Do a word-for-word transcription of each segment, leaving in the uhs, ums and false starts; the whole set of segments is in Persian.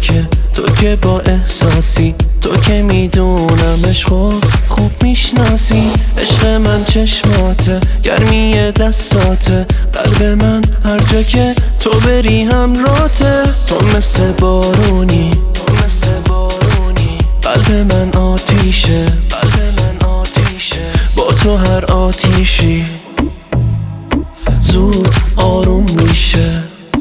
پاکه، تو که با احساسی، تو که میدونم عشقو خوب میشناسی. عشق من چشماته، گرمی دستاته، قلب من هر جا که تو بری همراته. تو مثل بارونی، تو مثل بارونی، قلب من آتیشه، قلب من آتیشه. با تو هر آتیشی زود آروم میشه.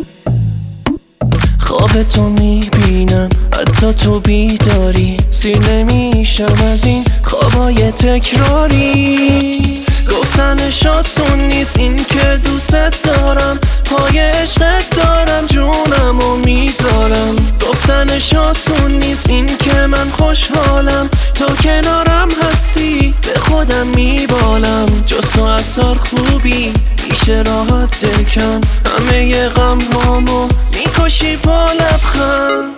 خواب تو میبینم حتی تو بیداری، سیر نمیشم از این خوابای تکراری. گفتنش آسون نیست این که دوست دارم، پای عشقت دارم جونم و میذارم. گفتنش آسون نیست این که من خوشحالم، تا کنارم هستی به خودم میبالم. جز تو اثر خوبی میشه راحت دلکم، همه ی غم هامو میکشی با لبخند.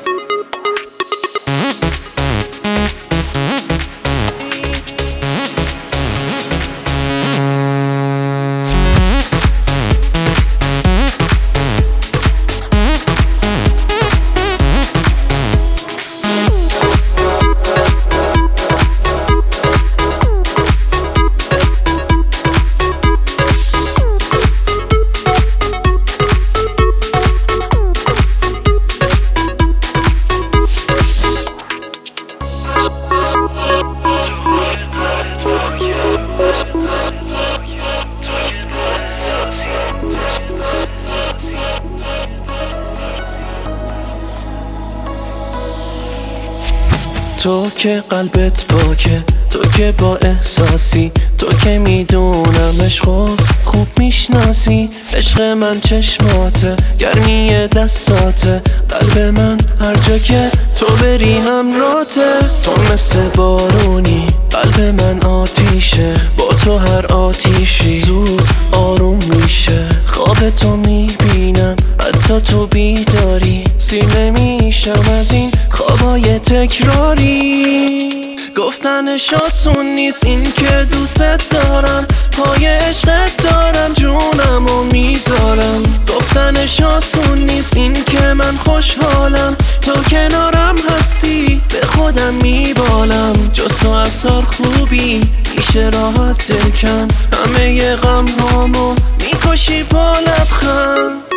تو که قلبت پاکه، تو که با احساسی، تو که میدونم عشقو خوب میشناسی. عشق من چشماته، گرمی دستاته، قلب من هر جا که تو بری همراته. تو مثل بارونی، قلب من آتیشه، با تو هر آتیشی زود آروم میشه. خواب تو میبینم حتی تو بیداری، سیر نمیشم از این خوابای تکراری. گفتنش آسون نیست این که دوست دارم، پای عشقت دارم جونم و میذارم. گفتنش آسون نیست این که من خوشحالم، تا کنارم هستی به خودم میبالم. جز تو اثر خوبی میشه راحت دلکم، همه ی غم هامو میکشی با لبخند.